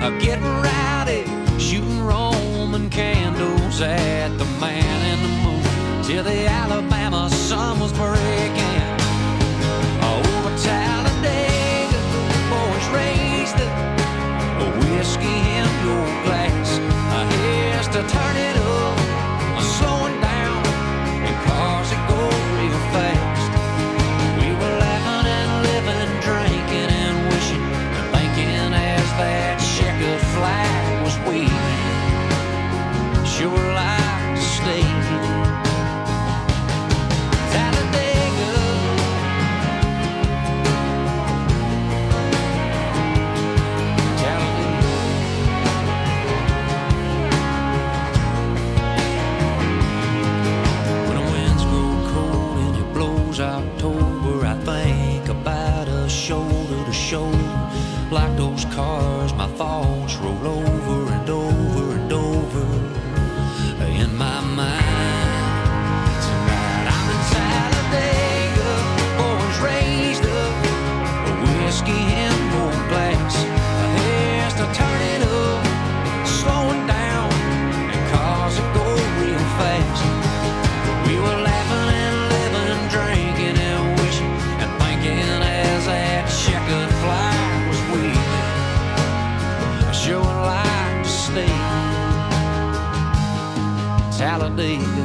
getting rowdy, shooting Roman candles at the man in the moon till the Alabama sun was breaking. Over Talladega, boys raised the whiskey in your glass. Here's to turn it up, slowing down, and cars that go real fast. We were laughing and living, drinking and wishing and thinking as that checkered flag was waving. Sure like to stay. Talladega, Talladega. When the winds grow cold and it blows October, I think about us shoulder to shoulder. Like those cars, my thoughts roll over and over and over in my mind. Tonight I'm in Talladega, boys raised up, a whiskey in your glass. Here's to turn it up, slowing down, and cars that go real fast. We were laughing and living, drinking and wishing and thinking as that checkered flag was waving. Sure would like to stay. Talladega.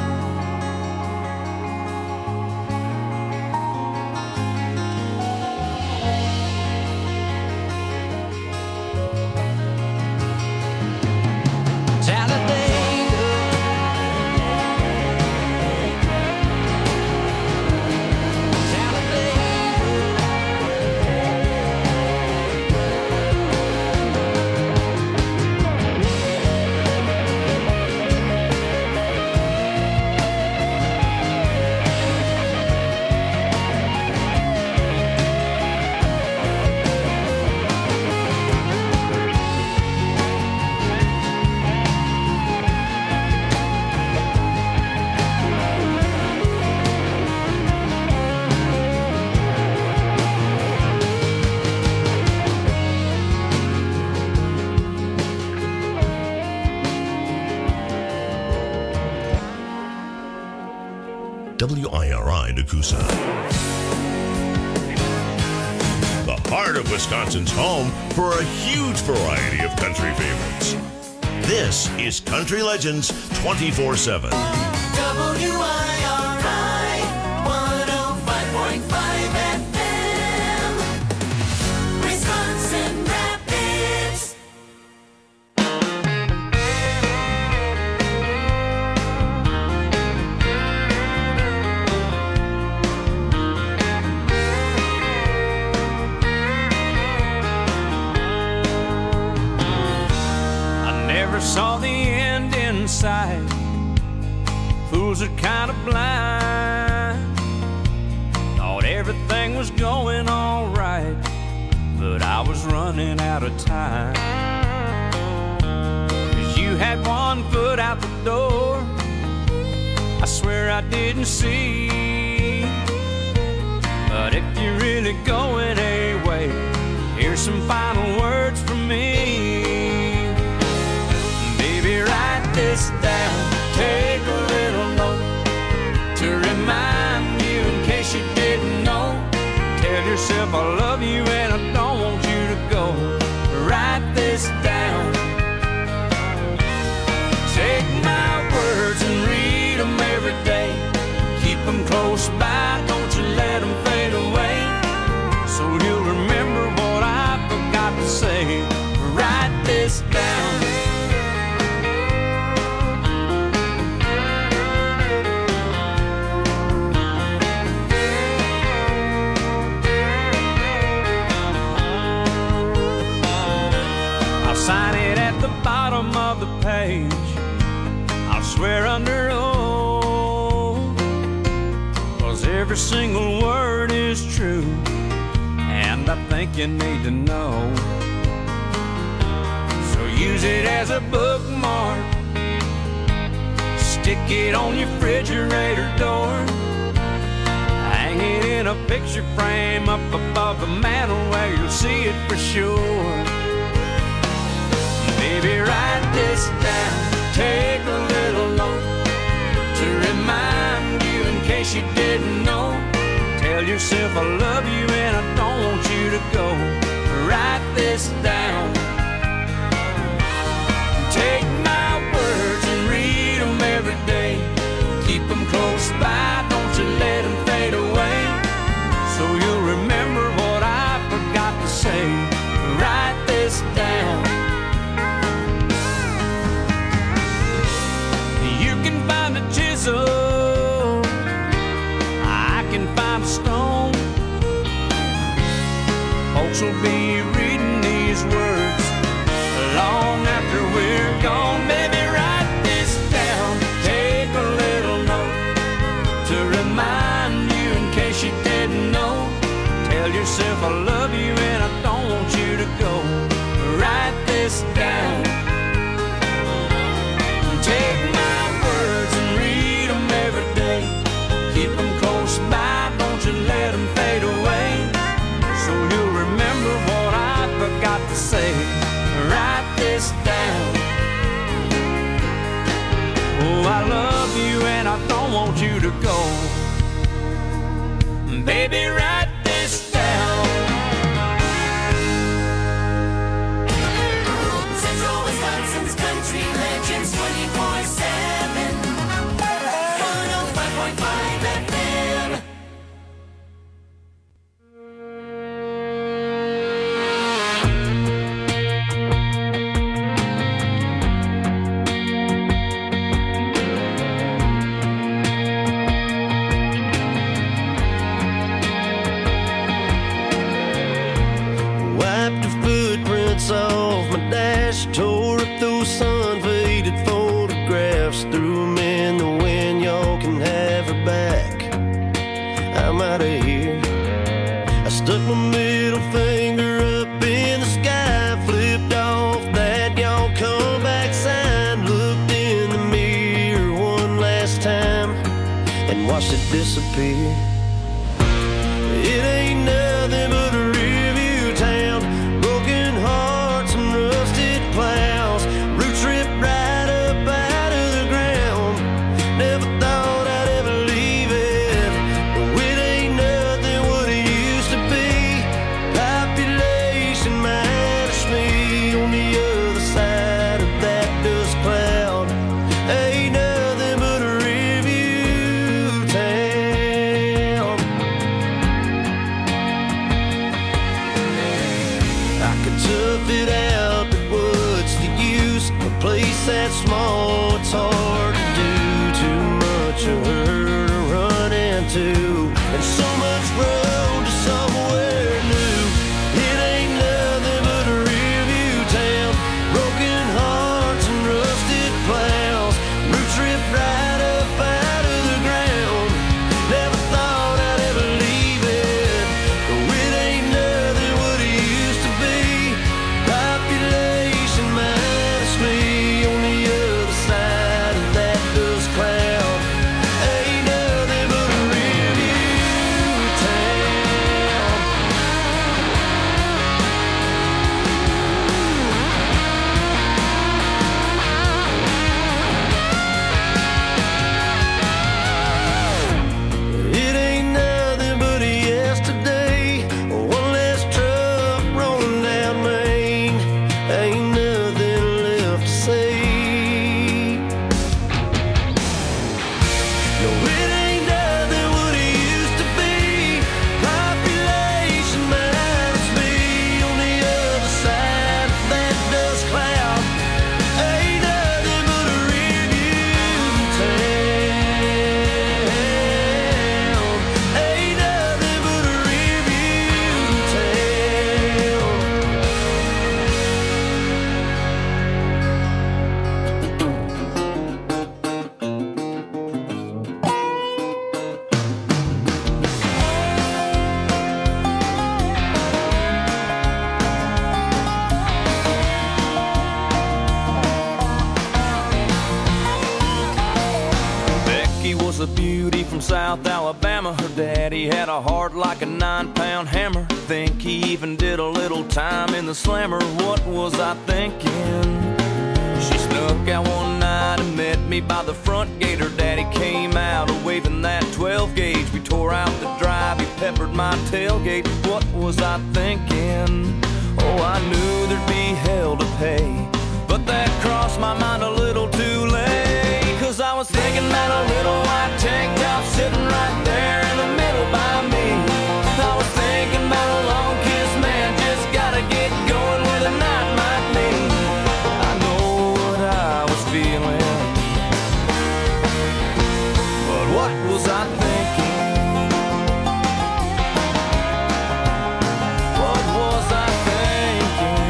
WIRI Nakusa. The heart of Wisconsin's home for a huge variety of country favorites. This is Country Legends 24/7. WIRI 105.5 FM, Wisconsin Rapids. Saw the end in sight. Fools are kind of blind. Thought everything was going all right, but I was running out of time. 'Cause you had one foot out the door, I swear I didn't see. But if you're really going away, here's some final words from me. Write this down, take a little note to remind you in case you didn't know. Tell yourself I love you and I don't want you to go. Write this down. Take my words and read them every day. Keep them close by, don't you let them fade away. So you'll remember what I forgot to say. Write this down. Sign it at the bottom of the page. I'll swear under oath, 'cause every single word is true, and I think you need to know. So use it as a bookmark, stick it on your refrigerator door, hang it in a picture frame up above the mantel where you'll see it for sure. yourself I love you and I don't want you to go. Write this down. Take my words and read them every day. Keep them close by, don't you let them fade away. So you'll remember what I forgot to say. Write this down. You can find a chisel, I can find a stone. Folks will be reading these words long after we're gone. Baby, write this down. Take a little note to remind you in case you didn't know. Tell yourself I love you and I don't want you to go. Write this down. Take my words and read them every day. Keep them close by, don't you let them fade away. So you'll remember what I forgot to say. Write this down. Oh, I love you and I don't want you to go. Baby, write this down. Central Wisconsin's Country Legends 24/7. 105.5 FM. Wiped the footprints off my dash, tore up those sun-faded photographs, threw them in the wind, y'all can have her back. I'm out of here. I stuck my middle finger up in the sky, flipped off that y'all come back sign, looked in the mirror one last time, and watched it disappear. It ain't nothing but a review town, broken hearts and rusted plows, roots ripped right up out of the ground. Never thought I'd ever leave it, but it ain't nothing what it used to be. Population minus me on the other side of that dust cloud. Ain't nothing but a review town. I could tough it out, but what's the use? A place that small, it's hard to do. Too much of her to run into, and so much road to somewhere new. It ain't nothing but a review town, broken hearts and rusted plows, roots ripped right up out of the ground. Never thought I'd ever leave it, but it ain't nothing what it used to be. Population minus me on the other side of that dust cloud. Ain't nothing but a review town. It ain't nothing but a yesterday, one less truck rolling down Main. Ain't nothing left to say. No, it ain't nothing what it used to be. Population minus me on the other side of that dust cloud. Ain't nothing but a review town. Ain't nothing but a review town. Becky was a beauty from South Alabama. Her daddy had a heart like a 9-pound hammer. Think he even did a little time in the slammer. What was I thinking? She spent Snuck out one night and met me by the front gate. Her daddy came out waving that 12 gauge. We tore out the drive, he peppered my tailgate. What was I thinking? Oh, I knew there'd be hell to pay, but that crossed my mind a little too late. Cause I was thinking about a little white tank top sitting right there in the middle by me. I was thinking about a long kiss, man, just gotta get going where the night might be. I know what I was feeling, but what was I thinking? What was I thinking?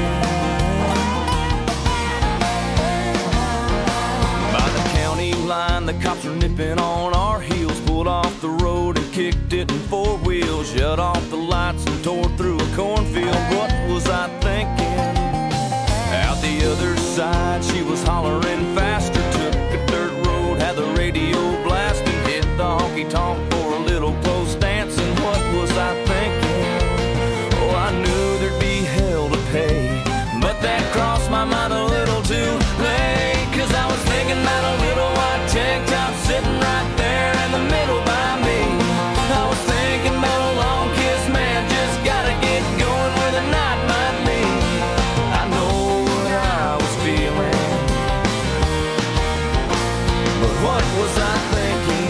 By the county line, the cops were nipping on our heels. Pulled off the road and kicked it in four wheels. Shut off the lights and tore through a cornfield. What was I thinking? Out the other side, she was hollering faster. Took a dirt road, had the radio blasting. Hit the honky-tonk for a little close dancing. What was I thinking? Oh, I knew there'd be hell to pay, but that crossed my mind a little too late. Cause I was thinking about a little white tank top sitting right there in the middle by me. I was thinking about a long kiss, man, just gotta get going where the night might be. I know what I was feeling, but what was I thinking?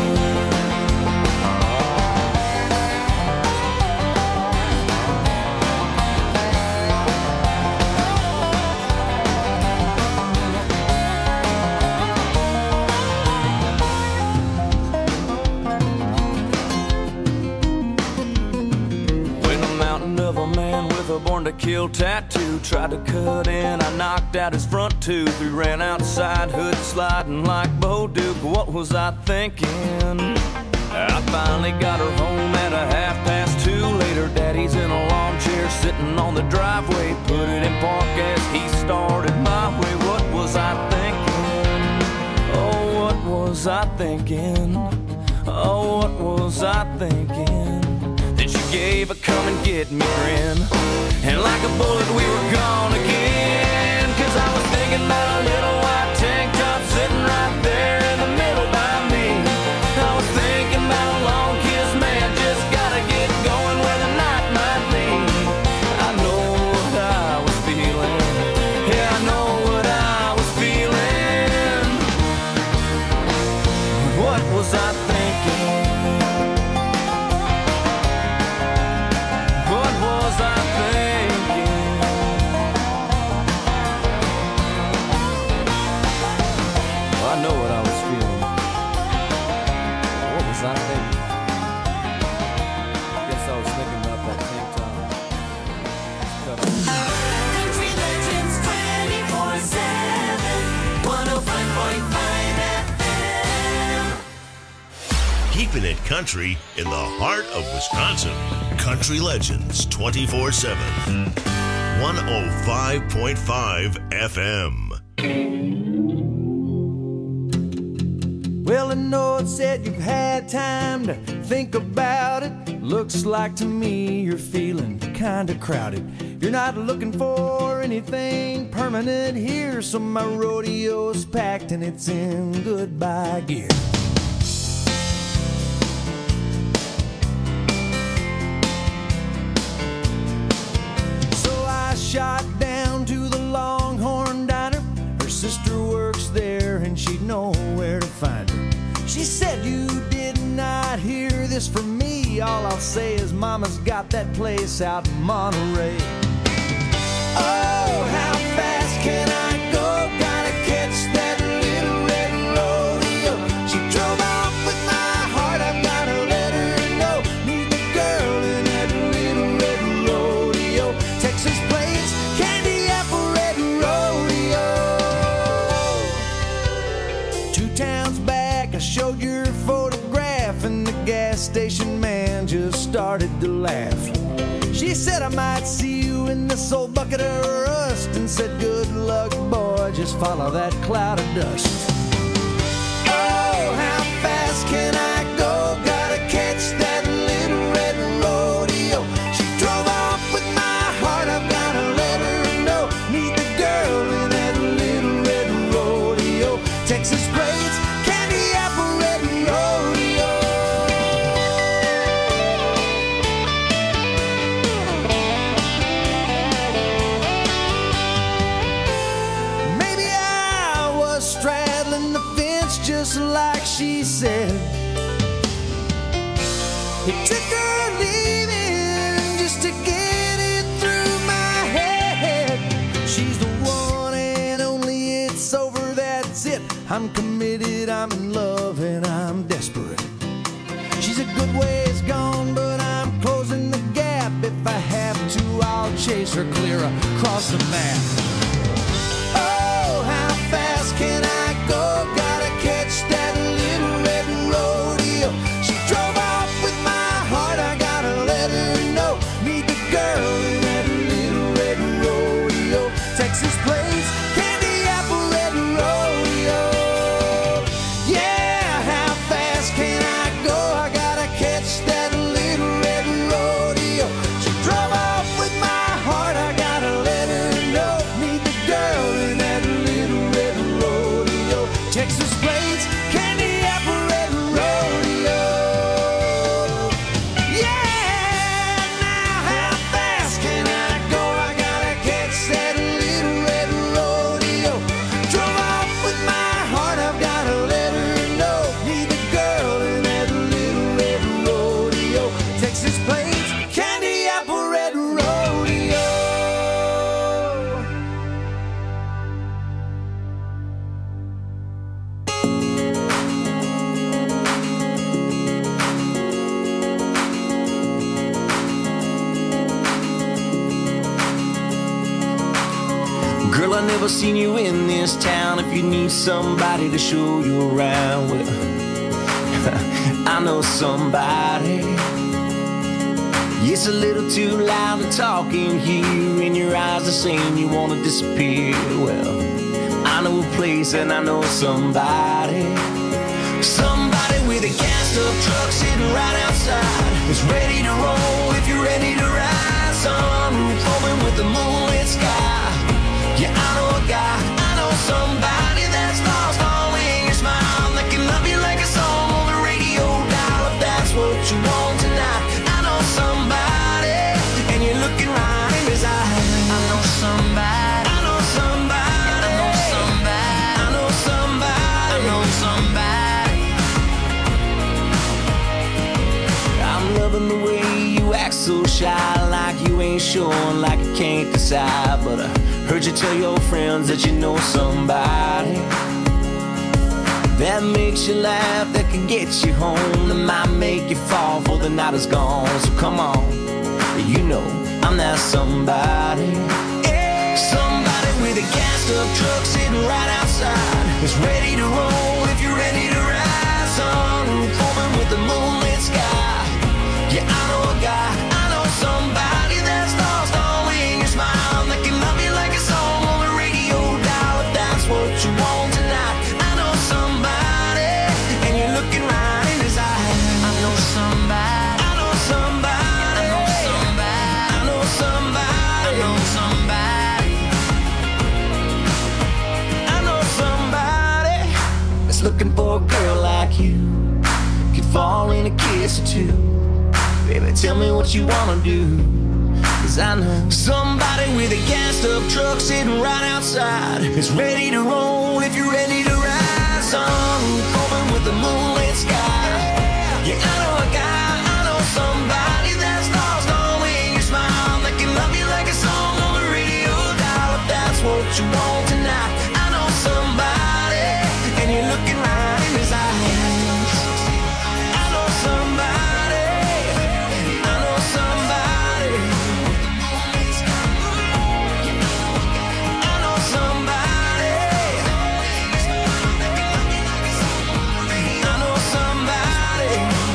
When a mountain of a man with a born to kill tattoo tried to cut in, I knocked out his front tooth. We ran outside, hood sliding like Bo Duke. What was I thinking? I finally got her home at 2:30. Later, daddy's in a lawn chair sitting on the driveway. Put it in park as he started my way. What was I thinking? Oh, what was I thinking? Oh, what was I thinking? Then she gave a come and get me grin, and like a bullet we were gone again. Cause I was thinking about a little white tank top sitting right there in the middle by me. I was thinking about a long kiss, man, just gotta get going where the night might be. I know what I was feeling, yeah, I know what I was feeling. What was I thinking? What was I thinking? Well, I know what I was feeling. What was I thinking? I guess I was thinking about that tank top. Cut off. Country Legends 24/7, 105.5 FM. Keeping it country in the heart of Wisconsin. Country Legends 24/7. 105.5 FM. Well, I know it said you've had time to think about it. Looks like to me you're feeling kinda crowded. You're not looking for anything permanent here, so my rodeo's packed and it's in goodbye gear. So I shot down to the Longhorn Diner. Her sister works there and she'd know where to find her. She said, you did not hear this from me. All I'll say is mama's got that place out in Monterey. Oh, how fast can I go? Gotta catch that little red rodeo. She drove off with my heart, I've gotta let her know. Meet the girl in that little red rodeo. Texas plains, candy apple red rodeo. 2 towns back, I showed your photograph, and the gas station man just started to laugh. She said I might see you in this old bucket of rust, and said good luck, boy, just follow that cloud of dust. Oh, how fast can I go? Gotta catch that little red rodeo. She drove off with my heart, I've gotta let her know. Meet the girl in that little red rodeo. Texas braids, candy apple red rodeo. Maybe I was straddling the fence just like she said. It took her leaving just to get it through my head. She's the one and only, it's over, that's it. I'm committed, I'm in love, and I'm desperate. She's a good ways gone, but I'm closing the gap. If I have to, I'll chase her clear across the map. Oh, how fast can I go? Gotta catch that little red rodeo. She drove off with my heart, I gotta let her know. Meet the girl in that little red rodeo. Texas plains, candy apple red rodeo. Yeah, how fast can I go? I gotta catch that little red rodeo. She drove off with my heart, I gotta let her know. Meet the girl in that little red rodeo. Texas plains, candy apple red rodeo. Yeah, now how fast can I go? I gotta catch that little red rodeo. Drove off with my heart, I've gotta let her know. Meet the girl in that little red rodeo. Texas plains, candy apple red rodeo. Girl, I never seen you in this town. If you need somebody to show you around, well, I know somebody. It's a little too loud to talk in here, and your eyes are saying you wanna disappear. Well, I know a place and I know somebody. Somebody with a gassed up truck sitting right outside. It's ready to roll if you're ready to ride. Sunroof open with the moonlit sky. Yeah, I know a guy, I know somebody that's lost all in your smile. That can love you like a song on the radio dial. If that's what you want tonight, I know somebody, and you're looking right in his eyes. I know somebody, I know somebody, I know somebody, I know somebody, I know somebody. I'm loving the way you act so shy, like you ain't sure, like you can't decide. But I heard you tell your friends that you know somebody that makes you laugh, that can get you home, that might make you fall before the night is gone. So come on, you know I'm that somebody. Somebody with a gassed up truck sitting right outside. It's ready to roll if you're ready to ride. Sunroof open with the moonlit sky. Yeah, I know a guy, I know somebody that's lost all in your smile. That can love you like a song on the radio dial. If that's what you want tonight, I know somebody, and you're looking right in his eyes. I know somebody, I know somebody, I know somebody, I know somebody, I know somebody, I know somebody that's looking for a girl like you. Could fall in a kiss or two. Baby, tell me what you wanna do, 'cause I know somebody with a gassed up truck sitting right outside. It's ready to roll if you're ready to ride. Sunroof open with the moonlit sky. Yeah, I know a guy, I know somebody that's lost all in your smile. That can love you like a song on the radio dial. If that's what you want tonight, I know somebody, and you're looking right in his eyes. I know somebody, I know somebody, I know somebody, I know somebody,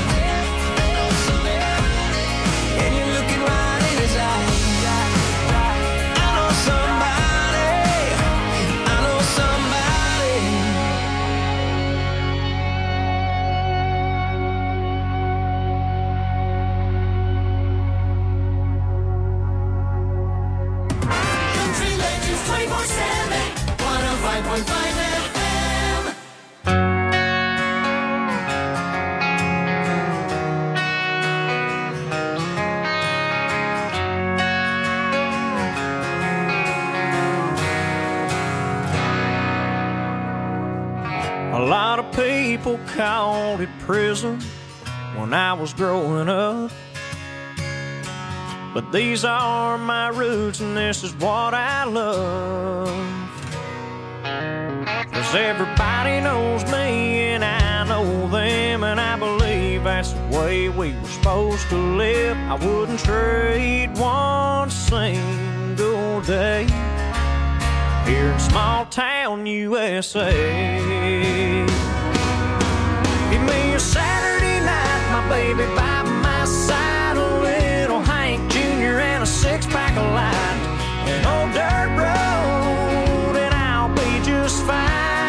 and you're looking right in his eyes. I know somebody, I know somebody. Country Legends 24/7, 105.5 FM. people called it prison when I was growing up. But these are my roots and this is what I love. 'Cause everybody knows me and I know them, and I believe that's the way we were supposed to live. I wouldn't trade one single day here in small town USA. Give me a Saturday night, my baby by my side, a little Hank Jr. and a six-pack of light, an old dirt road, and I'll be just fine.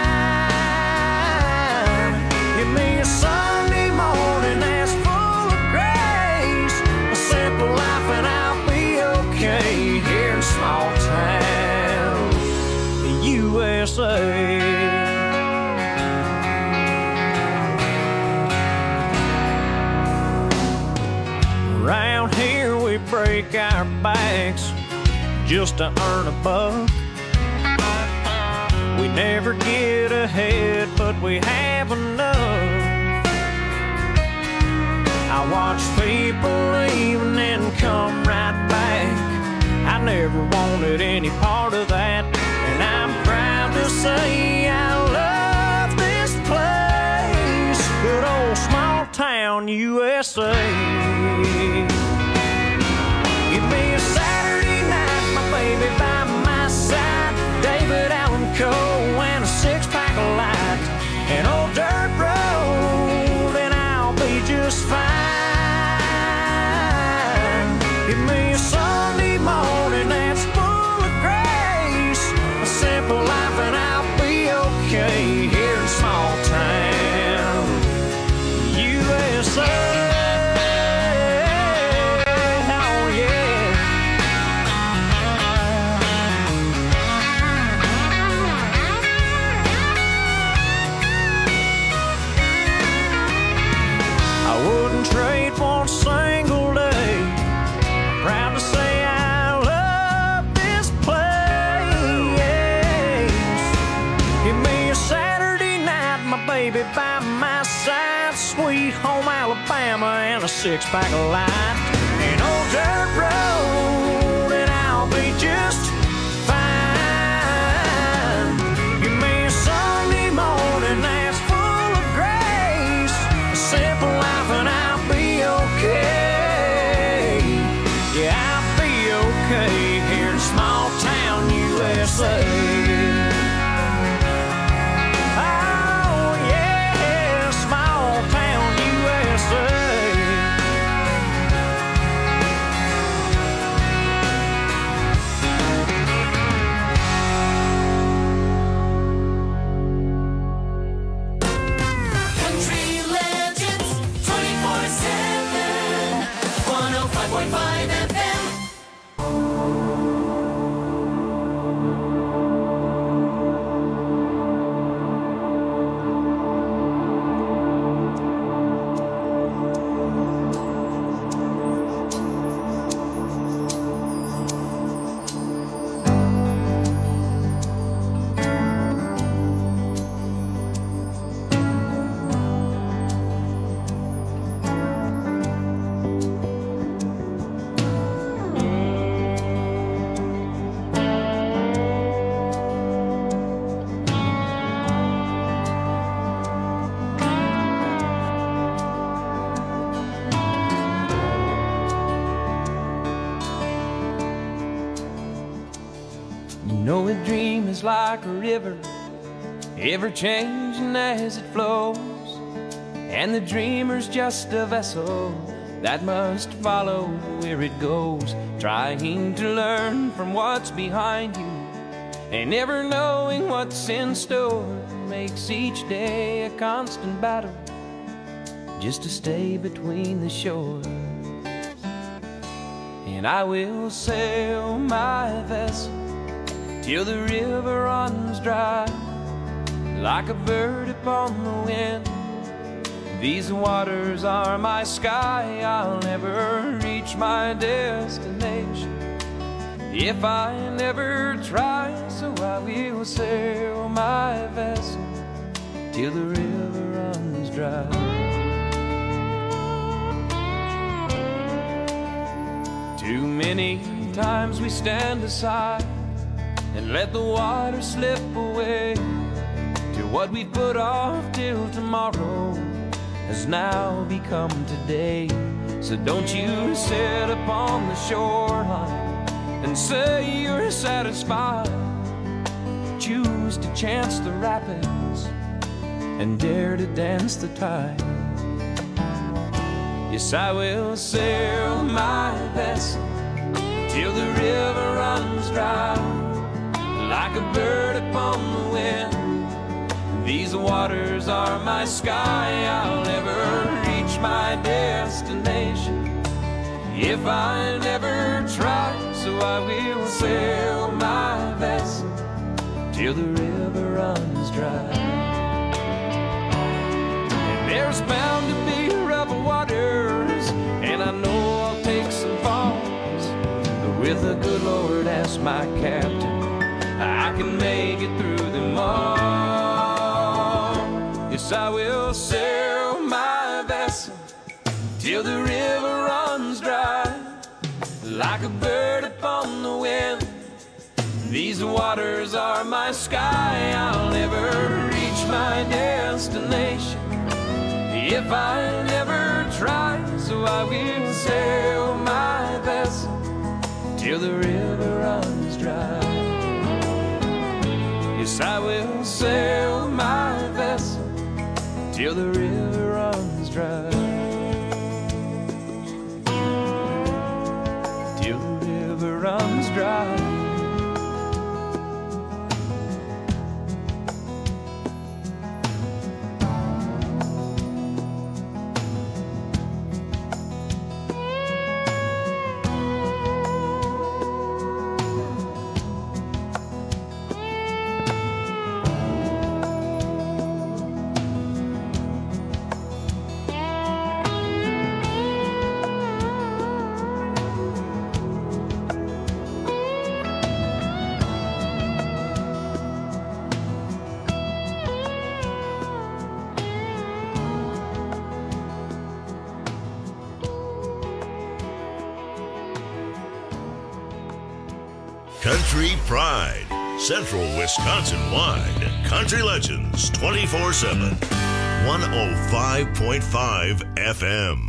Give me a Sunday morning that's full of grace, a simple life, and I'll be okay here in small town USA. Around here we break our backs just to earn a buck. We never get ahead, but we have enough. I watch people leave and then come right back. I never wanted any part of that, and I'm proud to say I love this place, good old small town USA. Give me a Saturday night, my baby by my side, David Allan Coe and a six-pack of light, an old dirt road, and I'll be just fine. Give me a Sunday morning that's full of grace, a simple life, and I'll be okay here in small town USA. Trade one single day. Proud to say I love this place. Give me a Saturday night, my baby by my side, sweet home Alabama and a six-pack of light, an old dirt road, and I'll be just fine. Give me a Sunday morning that's full of grace, a simple life, and I'll be okay. Yeah, I'll be okay here in small town USA. Oh yeah, small town USA. Country Legends 24/7, 105.5 FM. You know a dream is like a river, ever changing as it flows, and the dreamer's just a vessel that must follow where it goes, trying to learn from what's behind you and never knowing what's in store, makes each day a constant battle just to stay between the shores. And I will sail my vessel till the river runs dry, like a bird upon the wind. These waters are my sky, I'll never reach my destination if I never try. So I will sail my vessel till till the river runs dry. Too many times we stand aside and let the water slip away, till what we put off till tomorrow has now become today. So don't you sit upon the shoreline and say you're satisfied. Choose to chance the rapids and dare to dance the tide. Yes, I will sail my vessel till the river runs dry, like a bird upon the wind. These waters are my sky. I'll never reach my destination if I never try. So I will sail my vessel till the river runs dry. And there's bound to be rough waters, and I know I'll take some falls, but with the good Lord as my captain, I can make it through them all. Yes, I will sail my vessel till the river runs dry, like a bird upon the wind. These waters are my sky. I'll never reach my destination if I never try. So I will sail my vessel till the river runs dry. Yes, I will sail my vessel till the river runs dry. Till the river runs dry. Country Pride, Central Wisconsin-wide. Country Legends 24/7. 105.5 FM.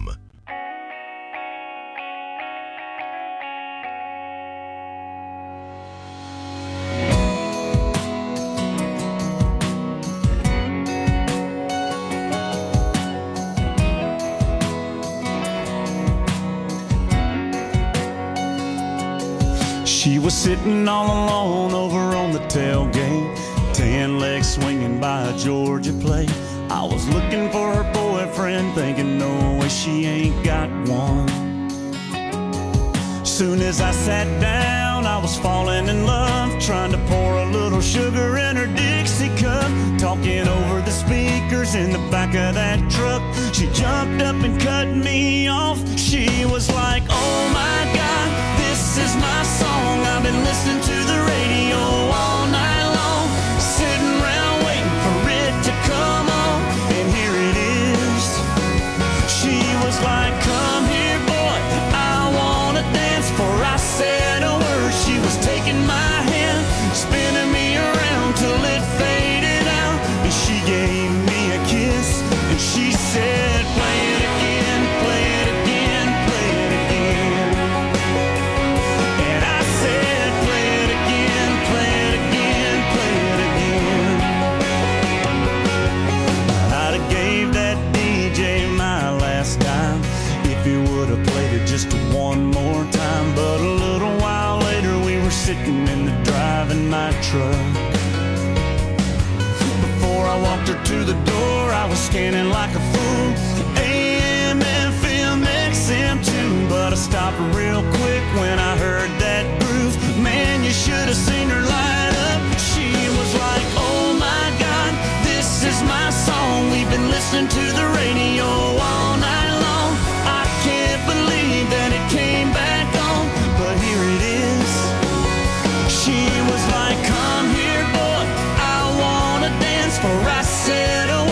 She was sitting all alone over on the tailgate, 10 legs swinging by a Georgia plate. I was looking for her boyfriend, thinking no way she ain't got one. Soon as I sat down, I was falling in love, trying to pour a little sugar in her Dixie cup, talking over the speakers in the back of that truck. She jumped up and cut me off. She was like, oh my God, this is my song. I've been listening to the radio all night long, sitting around waiting for it to come on, and here it is. She was like, come here boy, I wanna dance. Before I said a word, she was taking my hand, spinning me around till it faded out, and she gave me a kiss, and she said, play it again, play it again, play it again. And I said, play it again, play it again, play it again. I'd have gave that DJ my last dime if he would have played it just one more time. But a little while later we were sitting in the driving my truck. Before I walked her to the door, I was scanning like a fool, AM, FM, XM too. But I stopped real quick when I heard that groove. Man, you should have seen her light up. She was like, oh my God, this is my song. We've been listening to the radio all night long. I can't believe that it came back on, but here it is. She was like, come here boy, I wanna dance. For I said a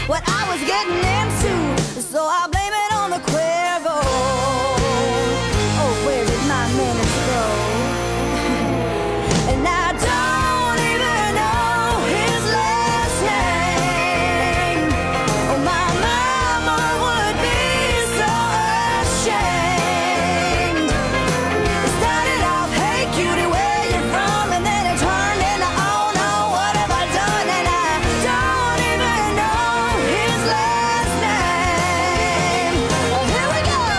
what I was getting into, so I blame it on the Cuervo. Oh, where did my manners go? And I don't even know his last name. Oh, my mama would be so ashamed. It started off, hey cutie, where you from? And then it turned into, oh no, what have I done? And I don't even know his last name. Oh, here we go.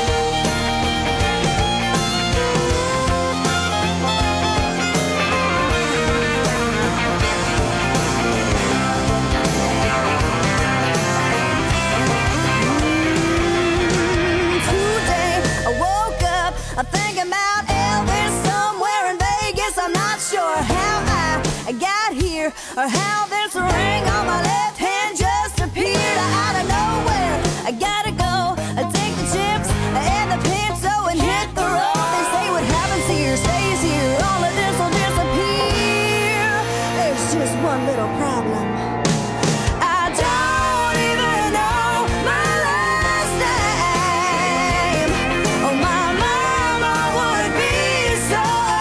Today I woke up thinking about Elvis somewhere in Vegas. I'm not sure how I got here or how this ring on my left hand just appeared out of nowhere. I gotta go take the chips and the pinto and hit the road. They say what happens here stays here. All of this will disappear. There's just one little problem. I don't even know my last name. Oh, my mama would be so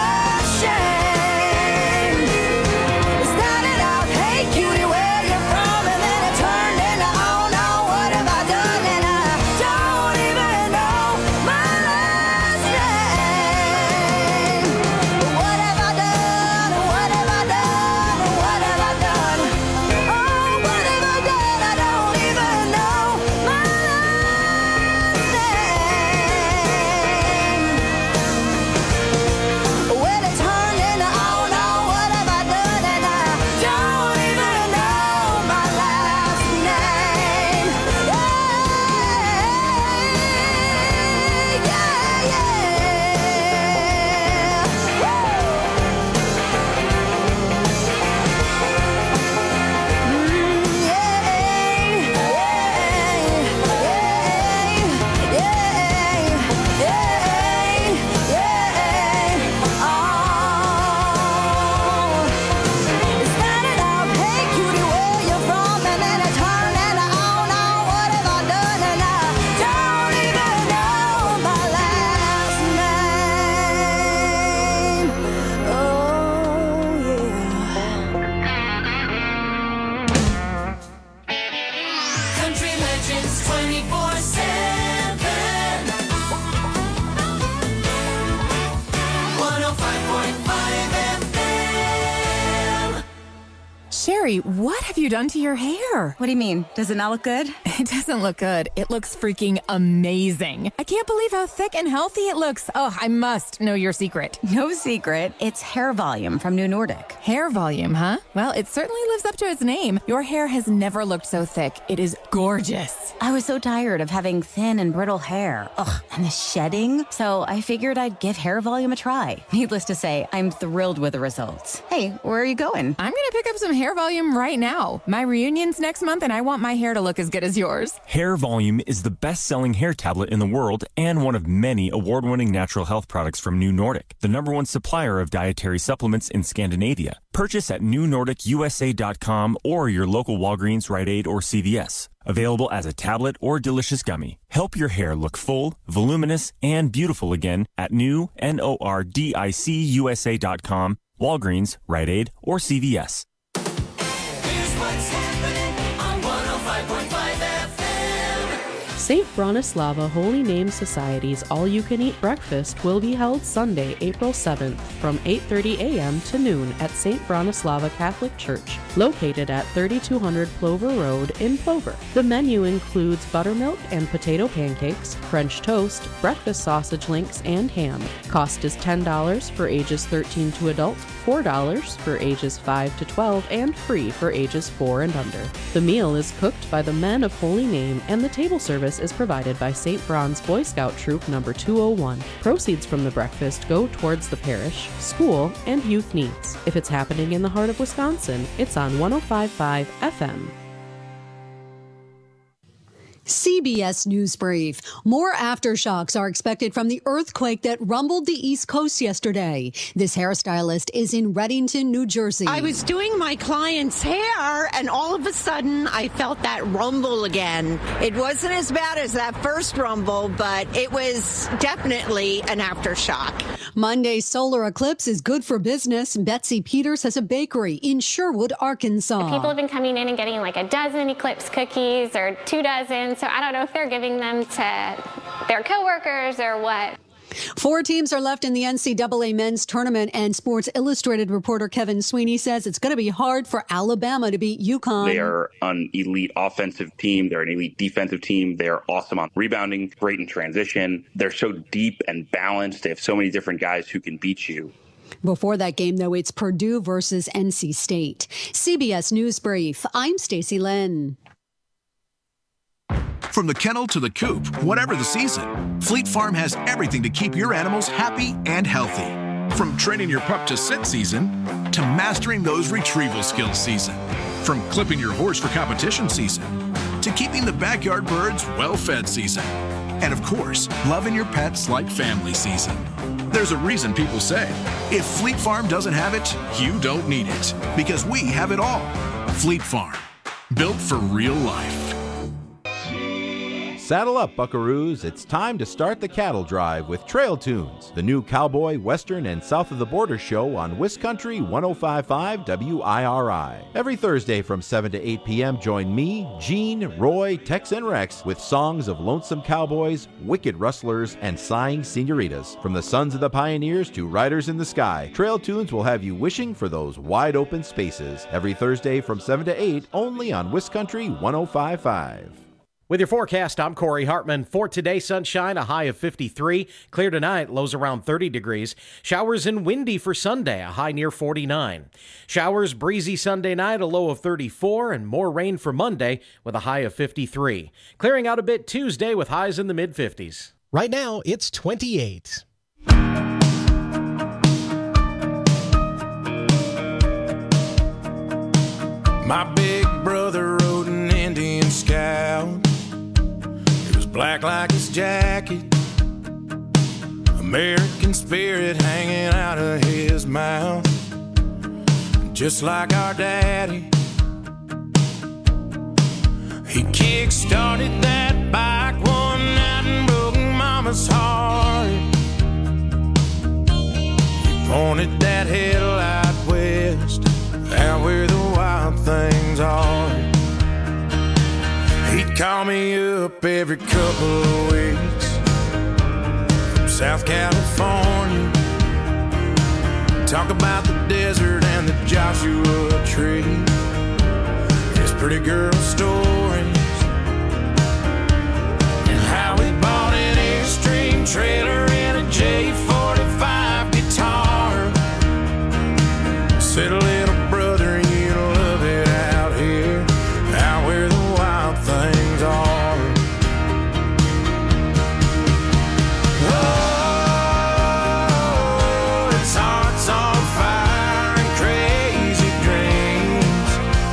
ashamed. It started out, hey cutie, where you from? And then it turned into, oh no, what have I done? And I don't even know my last name. What have I done? What have I done? What have I done? Oh, what have I done? I don't even know my last name. Well, it turned into, oh no, what have I done? And I don't even know my last name. It started out, hey cutie, where you from? And then it turned into, oh no, what have I done? And I don't even know my last name. Oh yeah. Country Legends 24/7. 105.5 FM. Sherry, what have you done to your hair? What do you mean? Does it not look good? It doesn't look good. It looks freaking amazing. I can't believe how thick and healthy it looks. Oh, I must know your secret. No secret. It's Hair Volume from New Nordic. Hair volume, huh? Well, it certainly lives up to its name. Your hair has never looked so thick. It is gorgeous. I was so tired of having thin and brittle hair. Ugh, and the shedding. So I figured I'd give Hair Volume a try. Needless to say, I'm thrilled with the results. Hey, where are you going? I'm going to pick up some hair volume right now. My reunion's next month and I want my hair to look as good as yours. Hair Volume is the best-selling hair tablet in the world and one of many award-winning natural health products from New Nordic, the #1 supplier of dietary supplements in Scandinavia. Purchase at newnordicusa.com or your local Walgreens, Rite Aid, or CVS. Available as a tablet or delicious gummy. Help your hair look full, voluminous, and beautiful again at newnordicusa.com, Walgreens, Rite Aid, or CVS. Here's what's happening on 105.5 FM. St. Bronislava Holy Name Society's all-you-can-eat breakfast will be held Sunday, April 7th from 8:30 a.m. to noon at St. Bronislava Catholic Church, located at 3200 Plover Road in Plover. The menu includes buttermilk and potato pancakes, French toast, breakfast sausage links, and ham. Cost is $10 for ages 13 to adult, $4 for ages 5 to 12, and free for ages 4 and under. The meal is cooked by the Men of Holy Name, and the table service is provided by St. Bron's Boy Scout Troop number 201. Proceeds from the breakfast go towards the parish, school, and youth needs. If it's happening in the heart of Wisconsin, it's on 105.5 FM. CBS News Brief. More aftershocks are expected from the earthquake that rumbled the East Coast yesterday. This hairstylist is in Reddington, New Jersey. I was doing my client's hair, and all of a sudden, I felt that rumble again. It wasn't as bad as that first rumble, but it was definitely an aftershock. Monday's solar eclipse is good for business. Betsy Peters has a bakery in Sherwood, Arkansas. People have been coming in and getting like a dozen eclipse cookies or 2 dozen. So I don't know if they're giving them to their coworkers or what. 4 teams are left in the NCAA men's tournament, and Sports Illustrated reporter Kevin Sweeney says it's going to be hard for Alabama to beat UConn. They are an elite offensive team. They're an elite defensive team. They're awesome on rebounding, great in transition. They're so deep and balanced. They have so many different guys who can beat you. Before that game, though, it's Purdue versus NC State. CBS News Brief. I'm Stacey Lynn. From the kennel to the coop, whatever the season, Fleet Farm has everything to keep your animals happy and healthy. From training your pup to sit season, to mastering those retrieval skills season. From clipping your horse for competition season, to keeping the backyard birds well-fed season. And of course, loving your pets like family season. There's a reason people say, if Fleet Farm doesn't have it, you don't need it. Because we have it all. Fleet Farm, built for real life. Saddle up, buckaroos. It's time to start the cattle drive with Trail Tunes, the new cowboy, western, and south of the border show on Wiscountry 105.5 WIRI. Every Thursday from 7 to 8 p.m., join me, Gene, Roy, Tex, and Rex with songs of lonesome cowboys, wicked rustlers, and sighing senoritas. From the sons of the pioneers to riders in the sky, Trail Tunes will have you wishing for those wide open spaces. Every Thursday from 7 to 8, only on Wiscountry 105.5. With your forecast, I'm Corey Hartman. For today, sunshine, a high of 53. Clear tonight, lows around 30 degrees. Showers and windy for Sunday, a high near 49. Showers, breezy Sunday night, a low of 34. And more rain for Monday with a high of 53. Clearing out a bit Tuesday with highs in the mid-50s. Right now, it's 28. My big brother rode an Indian Scout. Black like his jacket, American spirit hanging out of his mouth. Just like our daddy, he kick-started that bike one night and broke Mama's heart. He pointed that headlight west, out where the wild things are. He'd call me up every couple of weeks from South California, talk about the desert and the Joshua Tree, his pretty girl stories, and how he bought an Airstream trailer and a J45 guitar. Said, little brother, you love it out here, out where the wild things are. Oh, his heart's on fire and crazy dreams.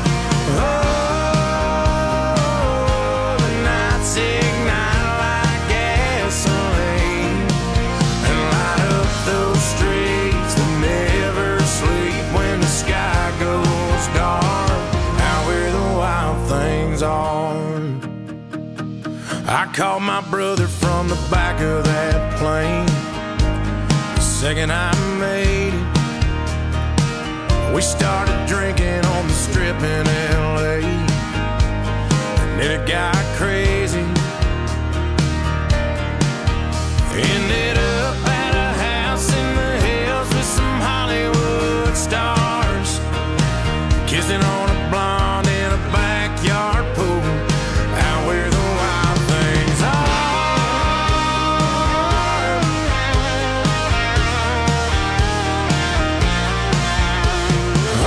Oh, the nights ignite like gasoline and light up those streets that never sleep when the sky goes dark, out where the wild things are. I called my brother from the back of that plane the second I made it. We started drinking on the strip in LA, and then it got crazy. Ended up at a house in the hills with some Hollywood stars, kissing on a blonde in a backyard pool, out where the wild things are. Oh,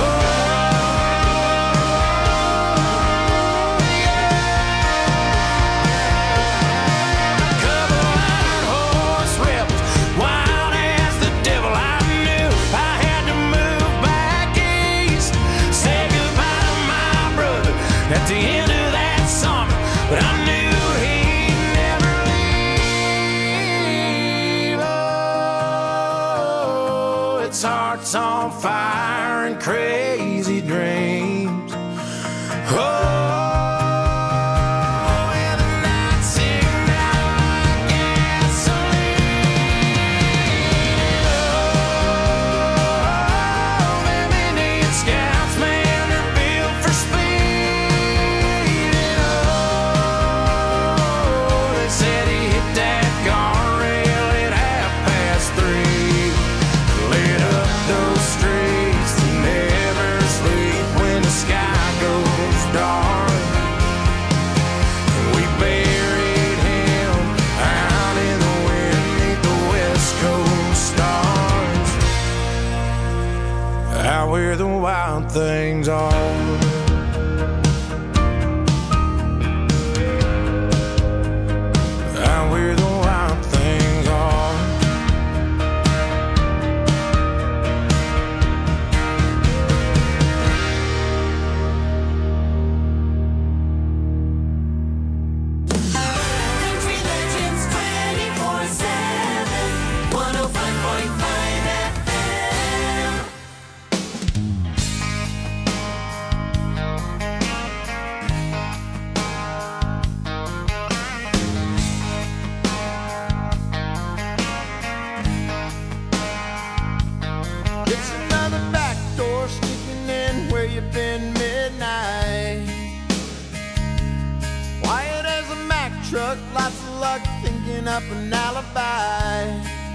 yeah. A couple iron horse ripped, wild as the devil. I knew I had to move back east, say goodbye to my brother at the end of that summer. but I knew he'd never leave. Oh, its heart's on fire and crazy dreams. Oh. Where the wild things are. Out where the wild things are. Country Legends 24/7, 105.5 FM. It's another back door sneaking in where you've been midnight. Quiet as a Mack truck, lots of luck thinking up an alibi.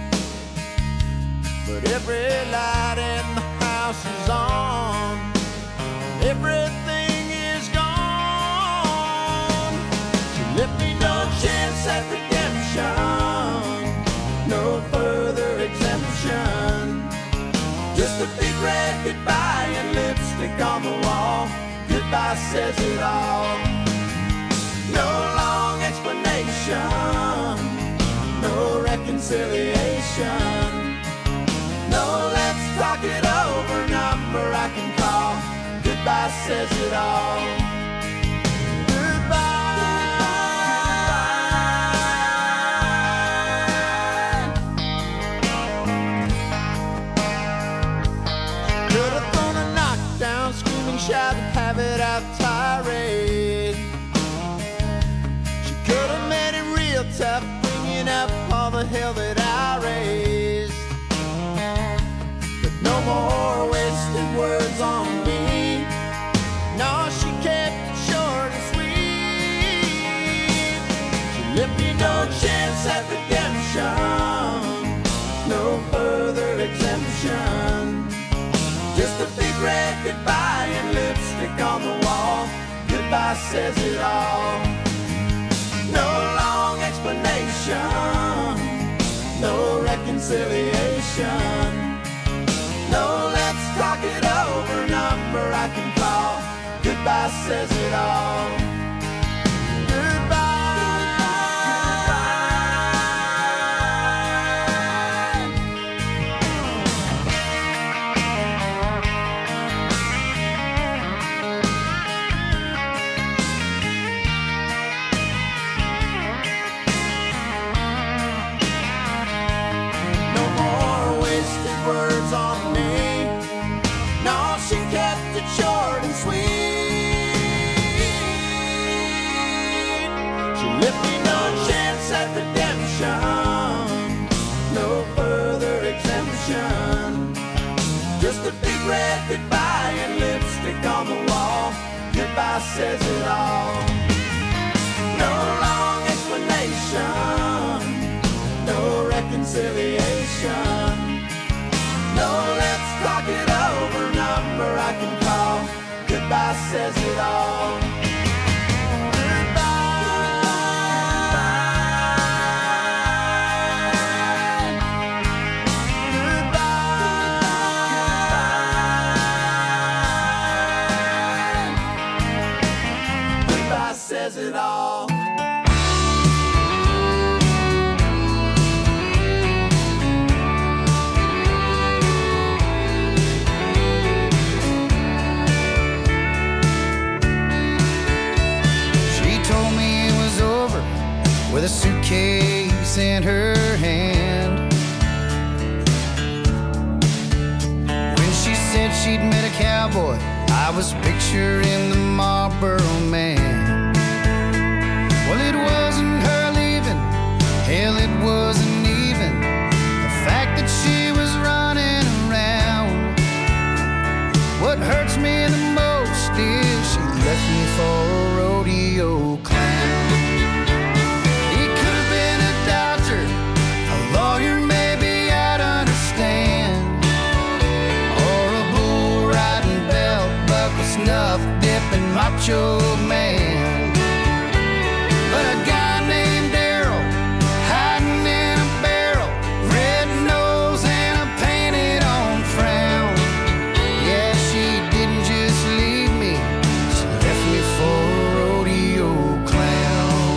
But every light in the house is on, everything is gone. So left me no chance at redemption, no further exemption. Just a big red goodbye and lipstick on the wall. Goodbye says it all. No long explanation, no reconciliation. No, let's talk it over, number I can call. Goodbye says it all. Shout and have it out tirade. She could have made it real tough, bringing up all the hell that I raised. But no more wasted words on me. No, she kept it short and sweet. She left me no chance at redemption, no further exemption. Just a big red goodbye and lipstick on the wall. Goodbye says it all. No long explanation, no reconciliation. No, let's talk it over, number I can call. Goodbye says it all. Words on me. No, she kept it short and sweet. She left me no chance at redemption, no further exemption. Just a big red goodbye and lipstick on the wall. Goodbye says it all. No long explanation, no reconciliation. No, let's talk it over, number I can call. Goodbye says it all. Goodbye says it all. with a suitcase in her hand. When she said she'd met a cowboy, I was picturing the Marlboro Man. Well, it wasn't her leaving, hell, it wasn't even the fact that she was running around. What hurts me the most is she left me for a rodeo clown. He could have been a doctor, a lawyer, maybe I'd understand, or a bull riding, belt buckle, snuff dipping macho man. But a guy named Daryl, hiding in a barrel, red nose and a painted on frown. Yeah, she didn't just leave me, she left me for a rodeo clown.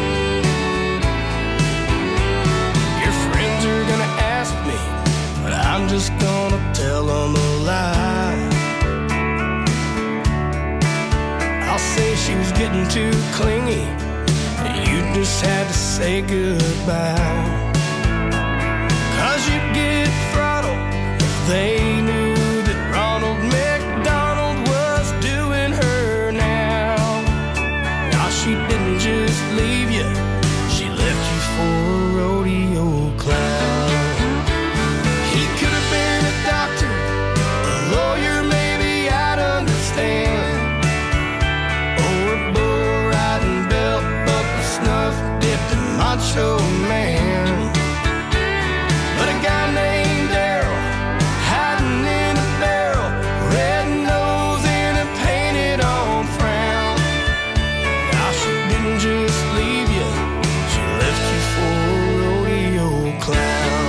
Your friends are gonna ask me, but I'm just gonna tell them a lie. I'll say she was getting too clingy, you just had to say goodbye. 'Cause you'd get throttled if they knew that Ronald McDonald was doing her now. Now she didn't just leave you, she left you for a rodeo clown. He could have been a doctor, a lawyer, maybe I'd understand, or a bull riding, belt buckle, snuff dipped in macho man. But a guy named Daryl, hiding in a barrel, red nose and a painted on frown. Now she didn't just leave you, she left you for a rodeo clown.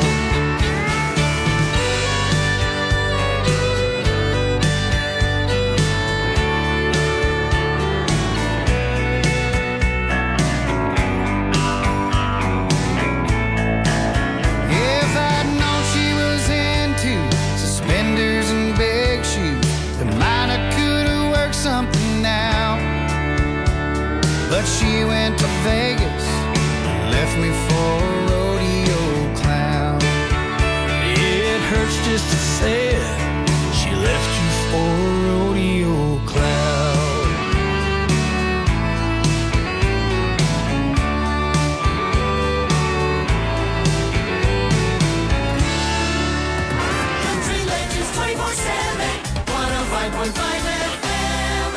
If I'd known she was into suspenders and big shoes, then might I could have worked something out. But she went to Vegas and left me for a rodeo clown. It hurts just to say it, she left you for a rodeo clown. Country Legends 24/7, 105.5 FM.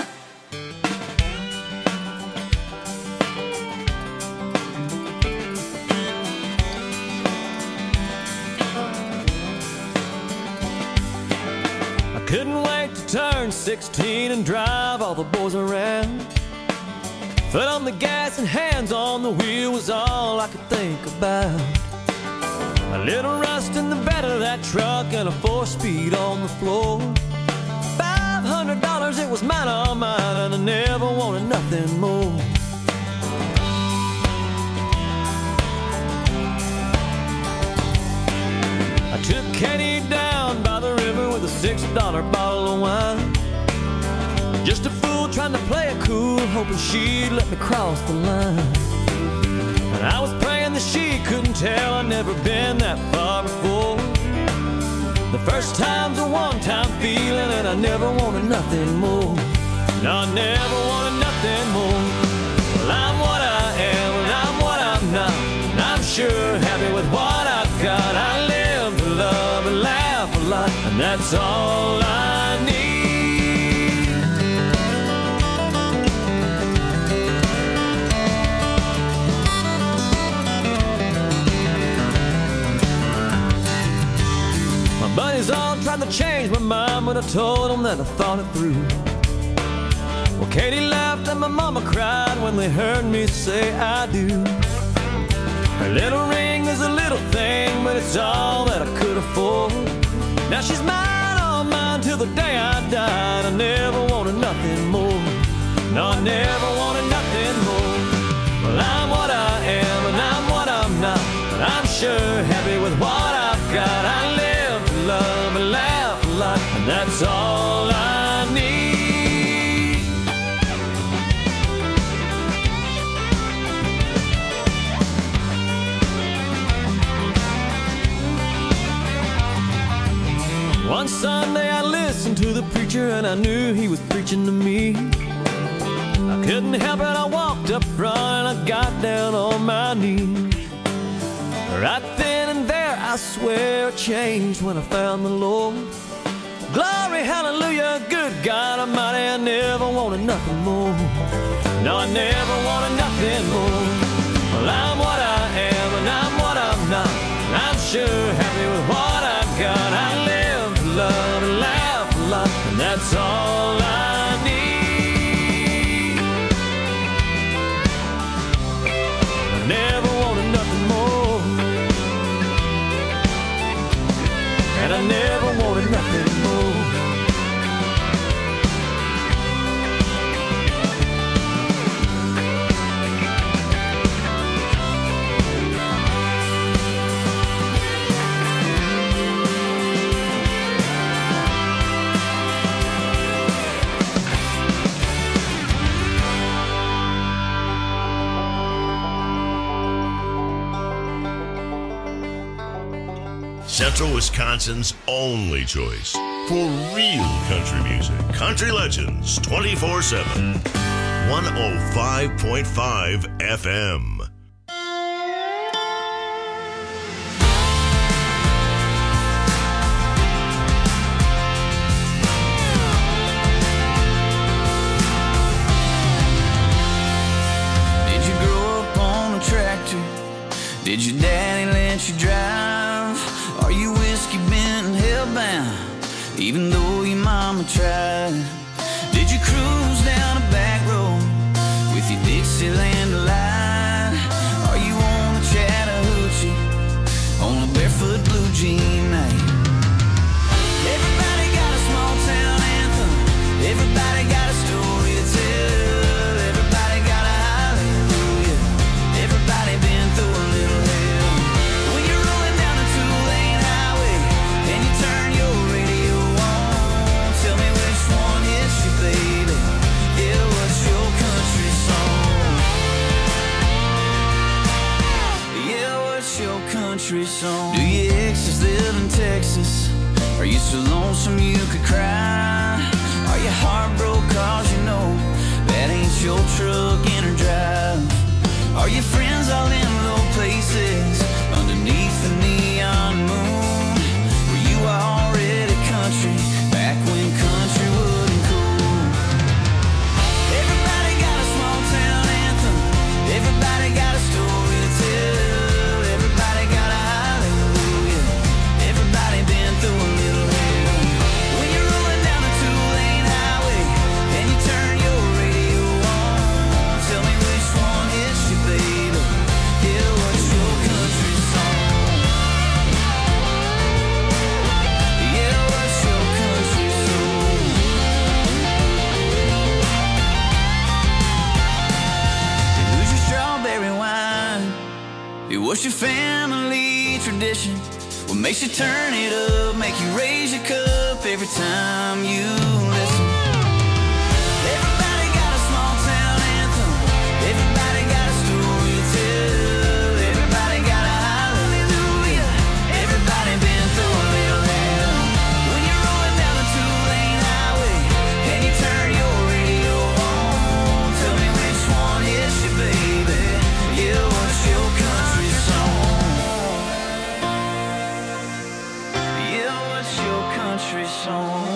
I couldn't wait to turn 16 and drive all the boys around. Foot on the gas and hands on the wheel was all I could think about. A little rust in the bed of that truck and a 4-speed on the floor. $500, it was mine, all mine, and I never wanted nothing more. I took Katie down by the river with a $6 bottle of wine. Just a fool trying to play it cool, hoping she'd let me cross the line. And I was praying that she couldn't tell I'd never been that far before. The first time's a one-time feeling, and I never wanted nothing more. No, I never wanted nothing more. Well, I'm what I am, and I'm what I'm not, and I'm sure happy with what I've got. I live to love and laugh a lot, and that's all I need. My buddies all tried to change my mind, but I told them that I thought it through. Well, Katie laughed and my mama cried when they heard me say I do. Her little ring is a little thing, but it's all that I could afford. Now she's mine, all mine, till the day I died. I never wanted nothing more. No, I never wanted nothing more. Well, I'm what I am, and I'm what I'm not, but I'm sure happy with what I've got. I live to love and laugh a lot, and that's all I need. Sunday I listened to the preacher and I knew he was preaching to me. I couldn't help it, I walked up front and I got down on my knees. Right then and there, I swear it changed when I found the Lord. Glory, hallelujah, good God Almighty, I never wanted nothing more. No, I never wanted nothing more. Well, I'm what I am and I'm what I'm not. I'm sure happy with what I've got. I live to love and laugh a lot, and that's all I need. I never wanted nothing more, and I never wanted nothing more. Central Wisconsin's only choice for real country music. Country Legends 24/7. 105.5 FM. Did you grow up on a tractor? Did your daddy let you drive? Are you whiskey bent and hellbound, even though your mama tried? Did you cruise down a back road with your Dixieland delight? Are you on the Chattahoochee on a barefoot blue jean night? Everybody got a small town anthem. Everybody got a story to tell. Everybody got a hallelujah. Everybody been through a little hell. When you're rolling down a two-lane highway and you turn your radio on, tell me which one hits you, baby. Yeah, what's your country song? Yeah, what's your country song? Do your exes live in Texas? Are you so lonesome you could cry? Are you heartbroken cause you know that ain't your truck in her drive? Are your friends all in low places underneath the neon moon? Were you already country back when country wasn't cool? Everybody got a small town anthem. Everybody got a story to tell. Everybody got a hallelujah. Everybody been through a little hell. When you're rolling down a two-lane highway and you turn your radio on, tell me which one hits you, baby. Yeah, what's your country song? Yeah, what's your country song? Who's your strawberry wine? What's your family tradition? What makes you turn it up, make you raise your cup every time you listen? Everybody got a small town anthem. Everybody got a story to tell. Everybody got a hallelujah. Everybody been through a little hell. When you're rolling down a two-lane highway and you turn your radio on, tell me which one hits you, baby. Yeah, what's your country song? Yeah, what's your country song?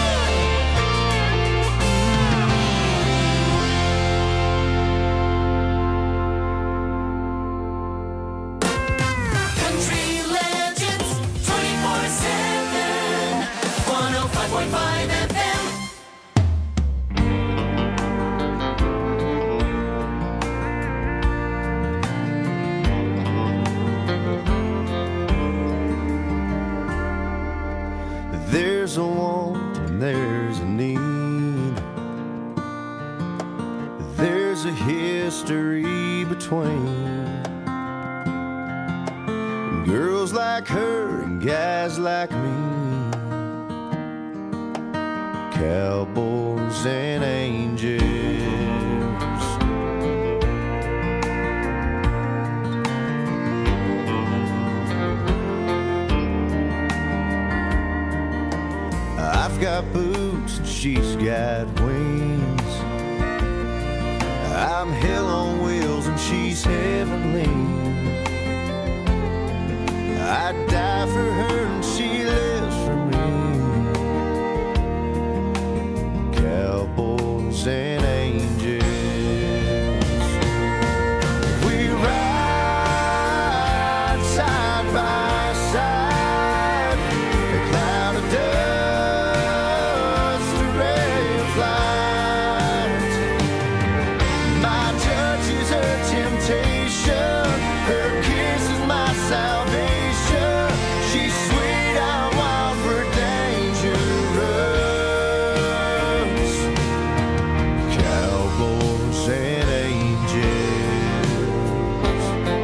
Country Legends 24/7. 105.5 FM. There's a want and there's a need. There's a history between girls like her and guys like me, cowboys and angels. she's got wings. I'm hell on wheels and she's heavenly. I'd die for her and she lives for me. Cowboys and angels, we ride side by side. A cloud of dust, a ray of light. My touch is her temptation, her kiss is my salvation. She's sweet, I'm wild, we're dangerous. Cowboys and angels.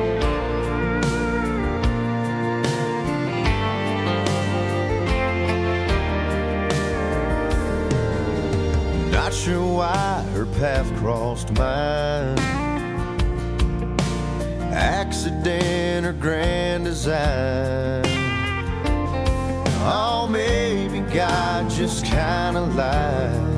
Not sure why her path crossed mine. Accident or grand design. Oh, maybe God just kinda lied.